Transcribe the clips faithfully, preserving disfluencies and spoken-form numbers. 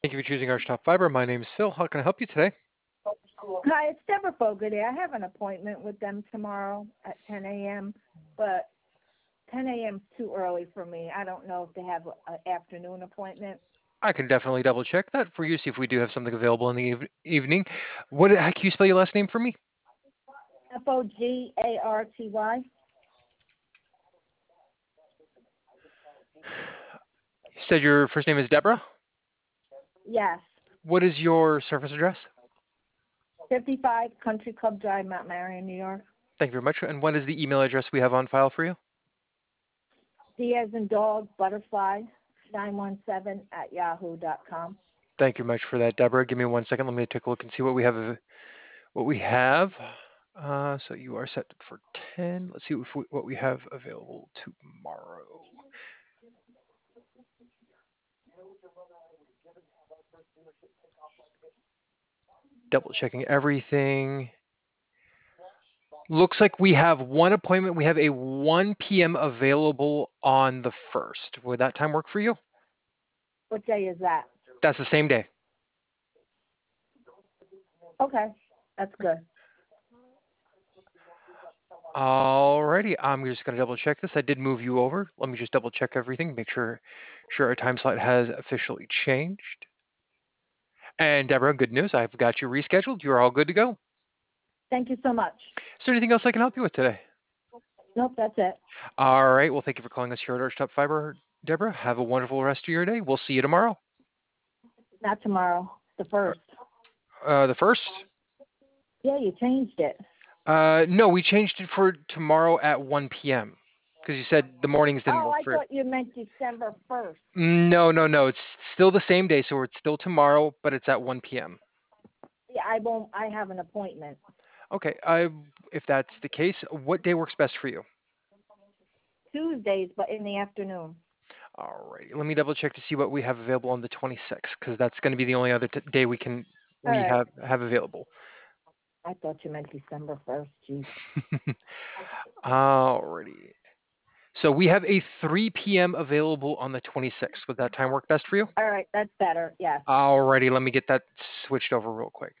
Thank you for choosing Archtop Fiber. My name is Phil. How can I help you today? Hi, it's Deborah Fogarty. I have an appointment with them tomorrow at ten a.m., but ten a m is too early for me. I don't know if they have an afternoon appointment. I can definitely double check that for you, see if we do have something available in the eve- evening. What, how can you spell your last name for me? F O G A R T Y? You said your first name is Deborah. Yes. What is your service address? fifty-five Country Club Drive, Mount Marion, New York. Thank you very much. And what is the email address we have on file for you? D as in dog, butterfly, nine one seven at yahoo dot com. Thank you much for that, Deborah. Give me one second. Let me take a look and see what we have. av- What we have. Uh, so you are set for ten. Let's see if we, what we have available tomorrow. Double checking everything. Looks like we have one appointment. We have a one p m available on the first. Would that time work for you? What day is that? That's the same day. Okay, that's good. Alrighty, I'm just gonna double check this. I did move you over. Let me just double check everything, make sure sure our time slot has officially changed. And Deborah, good news. I've got you rescheduled. You're all good to go. Thank you so much. Is there anything else I can help you with today? Nope, that's it. All right. Well, thank you for calling us here at Archtop Fiber, Deborah. Have a wonderful rest of your day. We'll see you tomorrow. Not tomorrow, the first. Uh, the first? Yeah, you changed it. Uh, no, we changed it for tomorrow at one p m because you said the mornings didn't Oh, work I for you. thought you meant December first. No, no, no. It's still the same day, so it's still tomorrow, but it's at one p m Yeah, I won't, I have an appointment. Okay. I, if that's the case, what day works best for you? Tuesdays, but in the afternoon. All right. Let me double check to see what we have available on the twenty-sixth, because that's going to be the only other t- day we can All we right. have have available. I thought you meant December first. Geez. Alrighty. So we have a three p m available on the twenty-sixth. Would that time work best for you? All right, that's better. Yes. Alrighty, let me get that switched over real quick.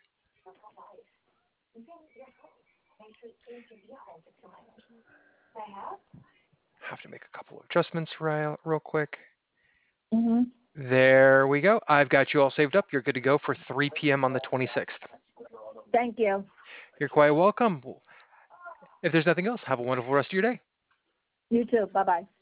Have to make a couple of adjustments real, real quick. Mhm. There we go. I've got you all saved up. You're good to go for three p m on the twenty-sixth. Thank you. You're quite welcome. If there's nothing else, have a wonderful rest of your day. You too. Bye bye.